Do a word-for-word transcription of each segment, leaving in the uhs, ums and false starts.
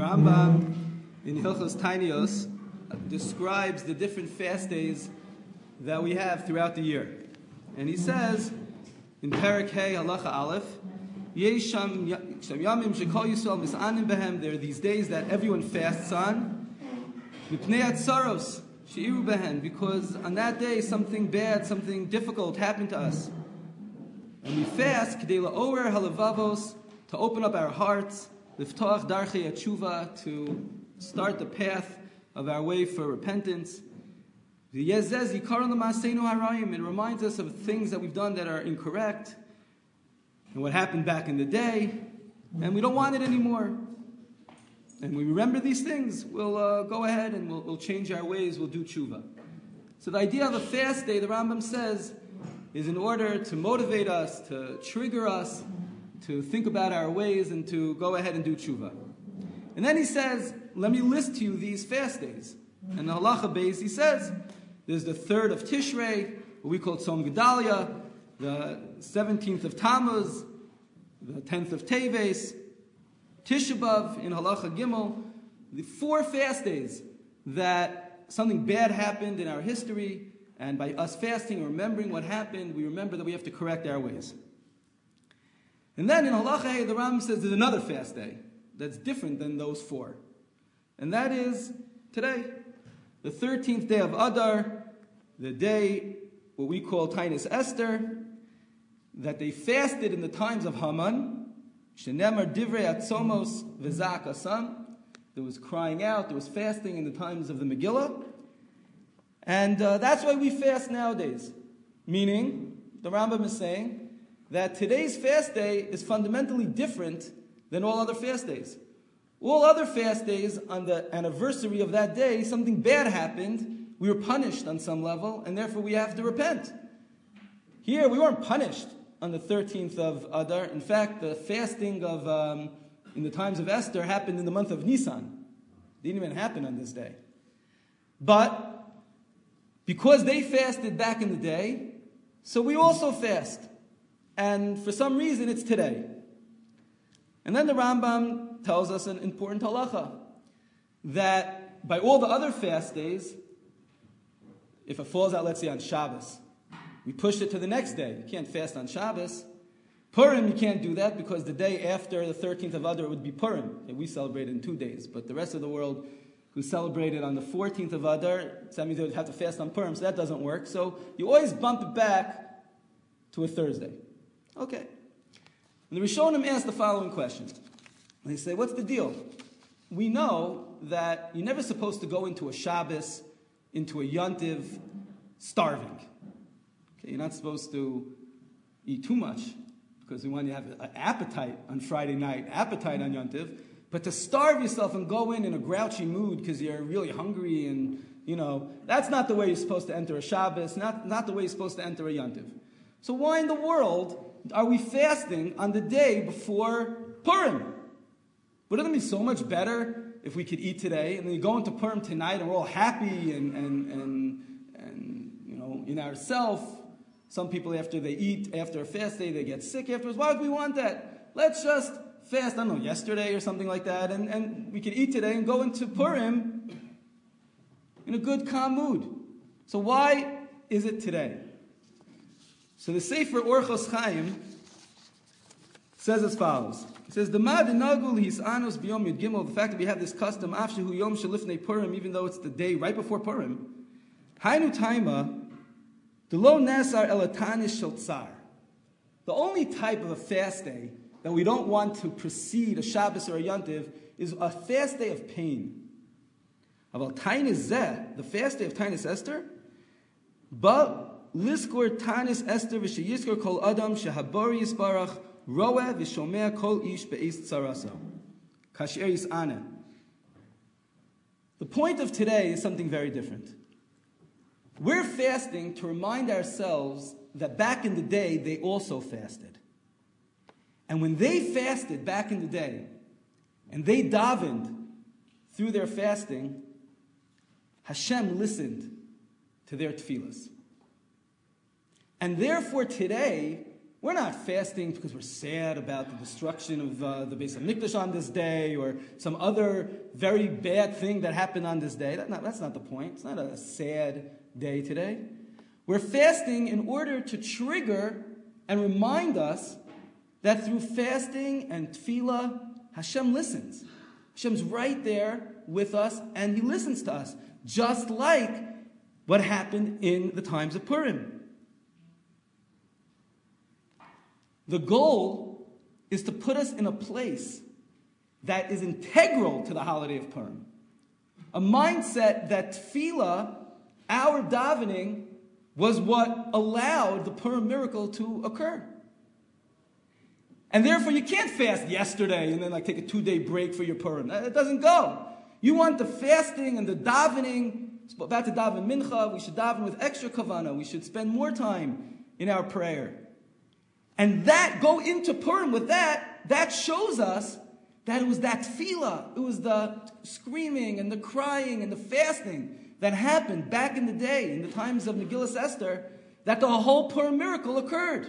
Rambam in Hilchos Tainios describes the different fast days that we have throughout the year. And he says in Perek Hey Halacha Aleph, Yesh Sham Yamim Shekol Yisrael Misanim Behem. There are these days that everyone fasts on. Mipnei Atzaros Sheiru Behem, because on that day something bad, something difficult happened to us. And we fast K'dei La'orer Halavavos, to open up our hearts, Liftoach Darchei Tshuva, to start the path of our way for repentance. It reminds us of things that we've done that are incorrect and what happened back in the day, and we don't want it anymore. And when we remember these things, we'll uh, go ahead and we'll, we'll change our ways, we'll do tshuva. So the idea of a fast day, the Rambam says, is in order to motivate us, to trigger us, to think about our ways and to go ahead and do tshuva. And then he says, let me list to you these fast days. And the halacha base, he says, there's the third of Tishrei, what we call Tzom Gedalia, the seventeenth of Tammuz, the tenth of Teves, Tisha B'Av in Halacha Gimel, the four fast days that something bad happened in our history, and by us fasting and remembering what happened, we remember that we have to correct our ways. And then in Halacha Hey, the Rambam says there's another fast day that's different than those four. And that is today, the thirteenth day of Adar, the day what we call Tainis Esther, that they fasted in the times of Haman, Shenemar Divrei Atzomos V'Zak Asam. There was crying out, there was fasting in the times of the Megillah. And uh, that's why we fast nowadays. Meaning, the Rambam is saying that today's fast day is fundamentally different than all other fast days. All other fast days, on the anniversary of that day, something bad happened, we were punished on some level, and therefore we have to repent. Here, we weren't punished on the thirteenth of Adar. In fact, the fasting of um, in the times of Esther happened in the month of Nisan. It didn't even happen on this day. But because they fasted back in the day, so we also fast. And for some reason, it's today. And then the Rambam tells us an important halacha, that by all the other fast days, if it falls out, let's say, on Shabbos, we push it to the next day. You can't fast on Shabbos. Purim, you can't do that because the day after the thirteenth of Adar would be Purim. Okay, we celebrate it in two days, but the rest of the world who celebrated on the fourteenth of Adar, so that means they would have to fast on Purim, so that doesn't work. So you always bump it back to a Thursday. Okay. And the Rishonim ask the following question. They say, what's the deal? We know that you're never supposed to go into a Shabbos, into a Yontiv, starving. Okay, you're not supposed to eat too much because we want you to have an appetite on Friday night, appetite on Yontiv, but to starve yourself and go in in a grouchy mood because you're really hungry and, you know, that's not the way you're supposed to enter a Shabbos, not, not the way you're supposed to enter a Yontiv. So why in the world are we fasting on the day before Purim? Wouldn't it be so much better if we could eat today and then you go into Purim tonight and we're all happy and, and, and, and you know, in ourselves? Some people, after they eat, after a fast day, they get sick afterwards. Why would we want that? Let's just fast, I don't know, yesterday or something like that, and, and we could eat today and go into Purim in a good, calm mood. So why is it today? So the Sefer Orchos Chaim says as follows. It says, the mad nagul his anos biyom yud gimel, the fact that we have this custom, afshehu yom shalifnei Purim, even though it's the day right before Purim, hainu taima, the lo nasar elatanis shel tsar. The only type of a fast day that we don't want to precede a Shabbos or a Yontiv is a fast day of pain. Aval tainis zeh, the fast day of Tainis Esther, but liskor Tainis Esther v'sheyizkor kol adam shehabori yisbarach roeh v'shomea kol ish be'ez tzaraso kasher yis'ana. The point of today is something very different. We're fasting to remind ourselves that back in the day, they also fasted. And when they fasted back in the day, and they davened through their fasting, Hashem listened to their tefillas. And therefore today, We're not fasting because we're sad about the destruction of uh, the Beis HaMikdash on this day or some other very bad thing that happened on this day. That not, that's not the point. It's not a sad day today. We're fasting in order to trigger and remind us that through fasting and tefillah, Hashem listens. Hashem's right there with us, and He listens to us, just like what happened in the times of Purim. The goal is to put us in a place that is integral to the holiday of Purim. A mindset that tefillah, our davening, was what allowed the Purim miracle to occur. And therefore you can't fast yesterday and then like take a two-day break for your Purim. It doesn't go. You want the fasting and the davening. About to daven mincha, we should daven with extra kavanah. We should spend more time in our prayer. And that, go into Purim with that, that shows us that it was that tefillah, it was the screaming and the crying and the fasting that happened back in the day, in the times of Megillas Esther, that the whole Purim miracle occurred.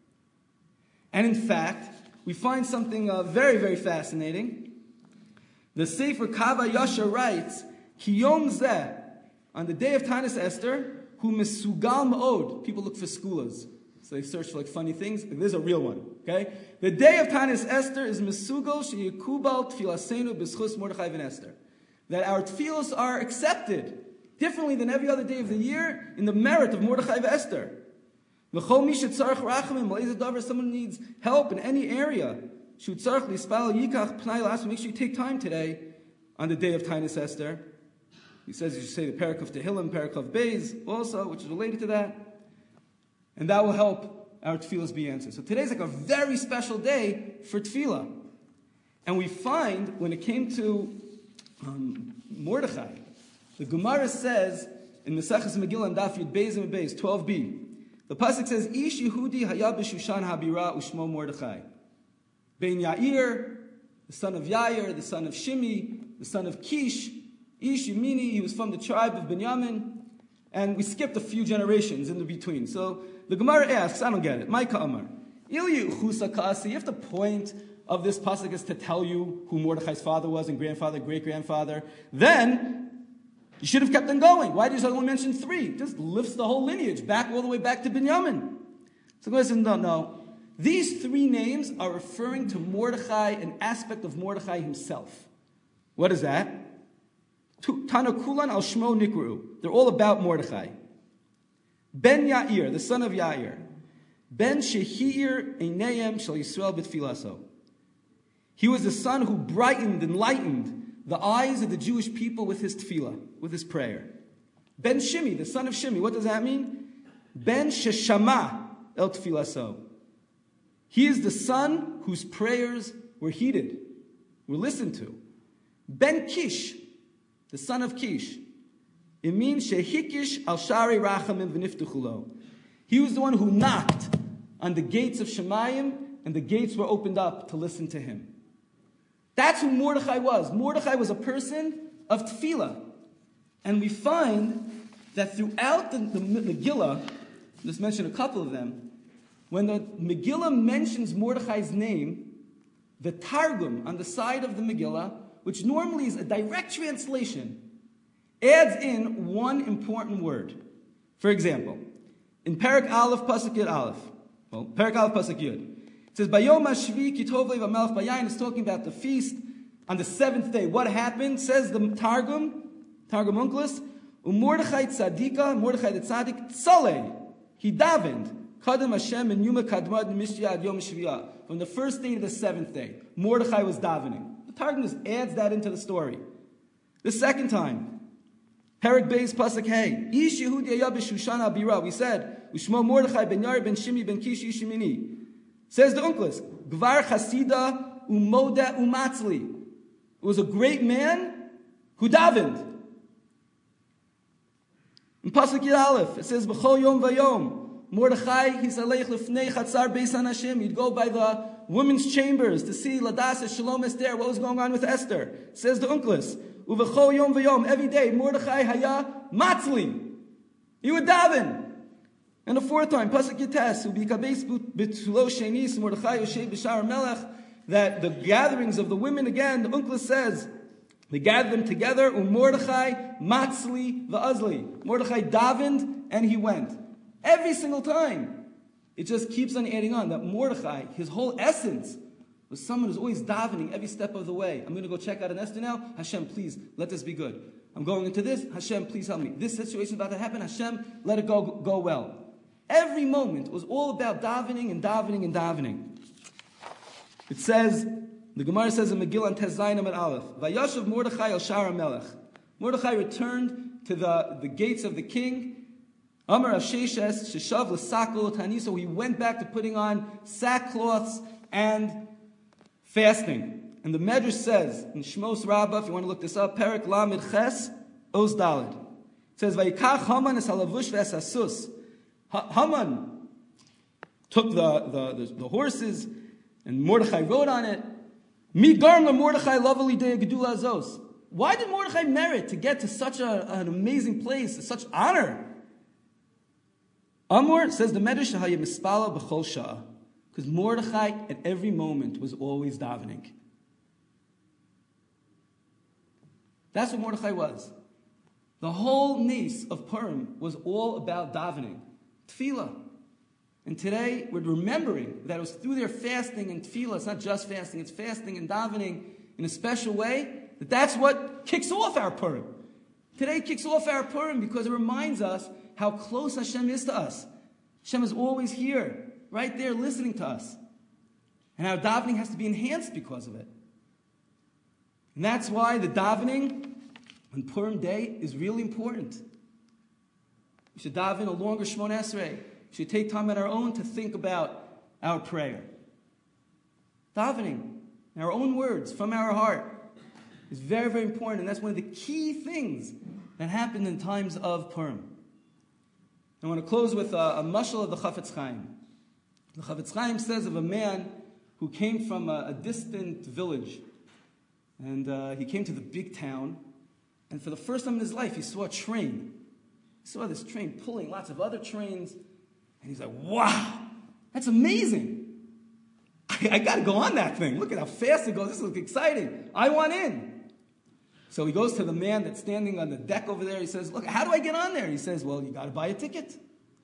And in fact, we find something uh, very, very fascinating. The Sefer Kava Yasha writes, Ki Yom Zeh, on the day of Tanis Esther, hu mesugal ma'od, people look for skulas. So they search for like funny things. There's a real one. Okay? The day of Tanis Esther is Mesugal Sheyikubal Tfilasenu B'schus Mordechai ben Esther. That our tefillos are accepted differently than every other day of the year in the merit of Mordechai ben Esther. L'chol mi shetzarech rachamim, l'ezeh davar, someone needs help in any area. Shetzarech lispal yikach pnai las, make sure you take time today on the day of Tanis Esther. He says you should say the Perek of Tehillim, Perek of Beis also, which is related to that. And that will help our tefillahs be answered. So today's like a very special day for tefillah. And we find, when it came to um, Mordechai, the Gemara says, in Maseches Megillah, and Daf Yud Beis and Beis, twelve b, the pasuk says, Ish Yehudi haya b'Shushan habira u'shmo Mordechai. Ben Yair, the son of Yair, the son of Shimi, the son of Kish, Ish Yemini, he was from the tribe of Binyamin. And we skipped a few generations in the between. So the Gemara asks, I don't get it. Maika Amar. If the point of this pasuk is to tell you who Mordechai's father was and grandfather, great-grandfather, then you should have kept them going. Why did you only mention three? It just lifts the whole lineage back all the way back to Binyamin. So the Gemara says, no, no. These three names are referring to Mordechai, an aspect of Mordechai himself. What is that? Tana Kulan al Shmo Nikru. They're all about Mordechai. Ben Yair, the son of Yair. Ben Shehir Einayim Shal Yisrael B'Tfilaso. He was the son who brightened, enlightened the eyes of the Jewish people with his tefillah, with his prayer. Ben Shimi, the son of Shimi. What does that mean? Ben Sheshama El Tfilaso. He is the son whose prayers were heeded, were listened to. Ben Kish, the son of Kish. It means Shehikish al Shari Rachamim v'niftuchulo. He was the one who knocked on the gates of Shemayim, and the gates were opened up to listen to him. That's who Mordechai was. Mordechai was a person of tefillah. And we find that throughout the, the Megillah, I'll just mention a couple of them, when the Megillah mentions Mordechai's name, the Targum on the side of the Megillah, which normally is a direct translation, adds in one important word. For example, in Perek Aleph Pasuk Yud Aleph, well, Perek Aleph Pasuk Yud, it says, Bayom HaShvi Kitov Lev HaMelech Bayayin, is talking about the feast on the seventh day. What happened? Says the Targum, Targum Onkelos, Mordechai Tzadika, Mordechai the Tzadik, Tzaleh, he davened, Kadam Hashem and Yuma Kadmad Mishya Ad Yom Shviyah, from the first day to the seventh day. Mordechai was davening. The Targum just adds that into the story. The second time, Perek Beis Pasuk Hey, Ish Yehudi Haya b'Shushan Abira. We said, Ushmo Mordechai ben Yair ben Shimi ben Kish Ish Yemini. Says the Onkelos, Gvar Chasida Umoda Umatzli. It was a great man who davened. In Pasuk Yud Aleph, it says, B'chol Yom Vayom, Mordechai Hisaleich Lefnei Chatzar Beis Hanashim. He'd go by the women's chambers to see Ladas Shalom Esther, what was going on with Esther. Says the Onkelos, Uvechol Yom Vayom, every day, Mordechai Haya Matzli. He would daven. And the fourth time, Pasuk Yites, Ubikabes B'Tulo Shenis Mordechai Yoshev B'Shar Melech, that the gatherings of the women again, the Unkla says, they gathered them together, Mordechai Matzli V'Azli. Mordechai davened and he went. Every single time. It just keeps on adding on. That Mordechai, his whole essence, was someone who's always davening every step of the way. I'm going to go check out an Esther now. Hashem, please, let this be good. I'm going into this. Hashem, please help me. This situation is about to happen. Hashem, let it go, go well. Every moment was all about davening and davening and davening. It says, the Gemara says in Megillah and Tezayim and Aleph, Vayashav Mordechai el Shara Melech. Mordechai returned to the, the gates of the king. Amar Avsheshes Sheshav l'Sakol Tani. So he went back to putting on sackcloths and fasting. And the Medrash says in Shmos Rabbah, if you want to look this up, Perek Lamed Ches Oz Daled. It says Vayikach Haman es halavush v'esasus. Haman took the, the, the, the horses and Mordechai rode on it. Mi garma Mordechai lovely day gedula azos. Why did Mordechai merit to get to such a, an amazing place, such honor? Amor says the Medrash Shahaya mispala b'chol sha'ah, because Mordechai at every moment was always davening. That's what Mordechai was. The whole niece of Purim was all about davening, tefillah. And today, we're remembering that it was through their fasting and tefillah, it's not just fasting, it's fasting and davening in a special way, that that's what kicks off our Purim. Today kicks off our Purim because it reminds us how close Hashem is to us. Hashem is always here, right there, listening to us. And our davening has to be enhanced because of it. And that's why the davening on Purim Day is really important. We should daven a longer Shmona Esrei. We should take time on our own to think about our prayer. Davening, in our own words, from our heart, is very, very important. And that's one of the key things that happened in times of Purim. I want to close with a, a mashal of the Chafetz Chaim. The Chafetz Chaim says of a man who came from a, a distant village. And uh, he came to the big town. And for the first time in his life, he saw a train. He saw this train pulling lots of other trains. And he's like, wow, that's amazing. I, I got to go on that thing. Look at how fast it goes. This looks exciting. I want in. So he goes to the man that's standing on the deck over there. He says, look, how do I get on there? He says, well, you got to buy a ticket.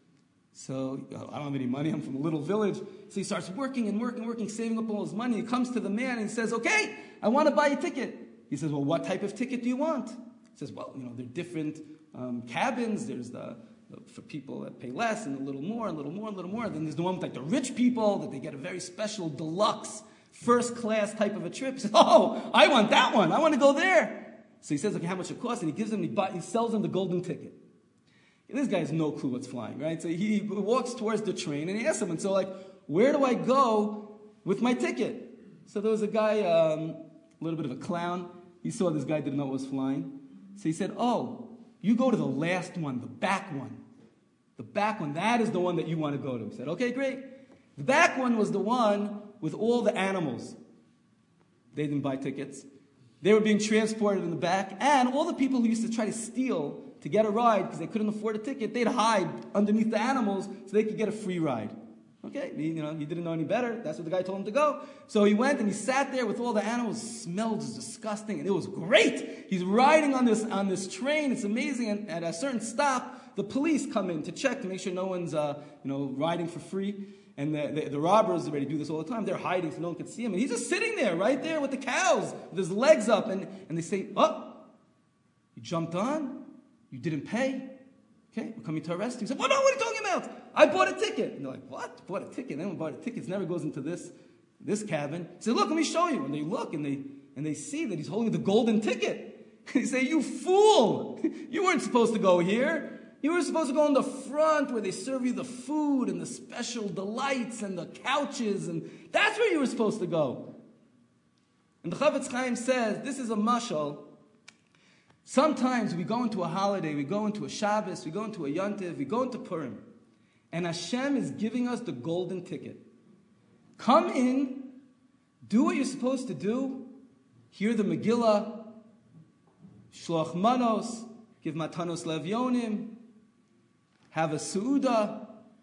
So I don't have any money. I'm from a little village. So he starts working and working, working, saving up all his money. He comes to the man and he says, okay, I want to buy a ticket. He says, well, what type of ticket do you want? He says, well, you know, there are different um, cabins. There's the, the for people that pay less and a little more, and a little more, and a little more. Then there's the one with like the rich people that they get a very special deluxe first class type of a trip. He says, oh, I want that one. I want to go there. So he says, okay, how much it costs? And he gives him, he, buy, he sells him the golden ticket. And this guy has no clue what's flying, right? So he walks towards the train and he asks him, and so like, where do I go with my ticket? So there was a guy, um, a little bit of a clown. He saw this guy didn't know what was flying. So he said, oh, you go to the last one, the back one. The back one, that is the one that you want to go to. He said, okay, great. The back one was the one with all the animals. They didn't buy tickets. They were being transported in the back, and all the people who used to try to steal to get a ride because they couldn't afford a ticket, they'd hide underneath the animals so they could get a free ride. Okay, he, you know, he didn't know any better. That's what the guy told him to go. So he went and he sat there with all the animals. Smelled disgusting, and it was great. He's riding on this on this train. It's amazing. And at a certain stop, the police come in to check to make sure no one's uh, you know riding for free. And the, the, the robbers already do this all the time. They're hiding so no one can see him. And he's just sitting there, right there with the cows, with his legs up. And, and they say, oh, you jumped on? You didn't pay? Okay, we're coming to arrest you. He said, well, no, what are you talking about? I bought a ticket. And they're like, what? Bought a ticket? Anyone bought a ticket? It never goes into this, this cabin. He said, look, let me show you. And they look, and they, and they see that he's holding the golden ticket. They say, you fool! You weren't supposed to go here. You were supposed to go in the front where they serve you the food and the special delights and the couches, and that's where you were supposed to go. And the Chafetz Chaim says, this is a mashal. Sometimes we go into a holiday, we go into a Shabbos, we go into a Yontiv, we go into Purim, and Hashem is giving us the golden ticket. Come in, do what you're supposed to do, hear the Megillah, shloch manos, give matanos levyonim, have a su'udah,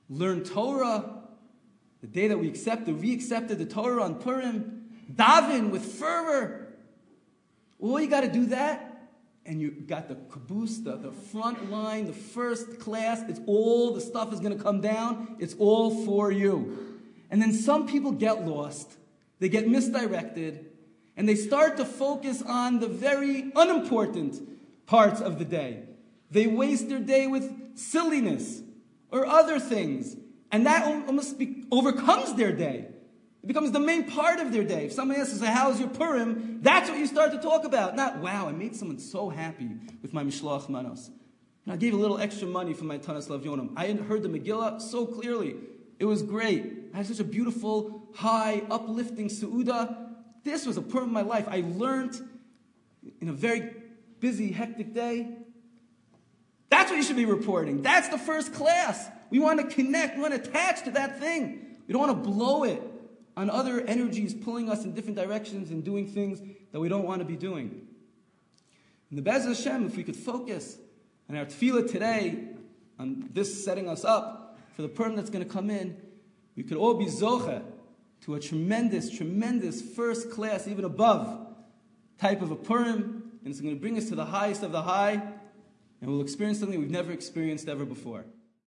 learn Torah, the day that we accepted, we accepted the Torah on Purim, daven with fervor. Well, you got to do that, and you got the caboose, the, the front line, the first class. It's all, the stuff is going to come down. It's all for you. And then some people get lost. They get misdirected, and they start to focus on the very unimportant parts of the day. They waste their day with silliness or other things, and that almost be, overcomes their day. It becomes the main part of their day. If somebody asks, how's your Purim? That's what you start to talk about. Not, wow, I made someone so happy with my Mishloach Manos. And I gave a little extra money for my Tanas Lavyonim. I heard the Megillah so clearly. It was great. I had such a beautiful, high, uplifting Seudah. This was a Purim of my life. I learned in a very busy, hectic day. That's what you should be reporting. That's the first class. We want to connect. We want to attach to that thing. We don't want to blow it on other energies pulling us in different directions and doing things that we don't want to be doing. And the Be'ez Hashem, if we could focus on our tefillah today, on this setting us up for the Purim that's going to come in, we could all be zocheh to a tremendous, tremendous first class, even above, type of a Purim, and it's going to bring us to the highest of the high, and we'll experience something we've never experienced ever before.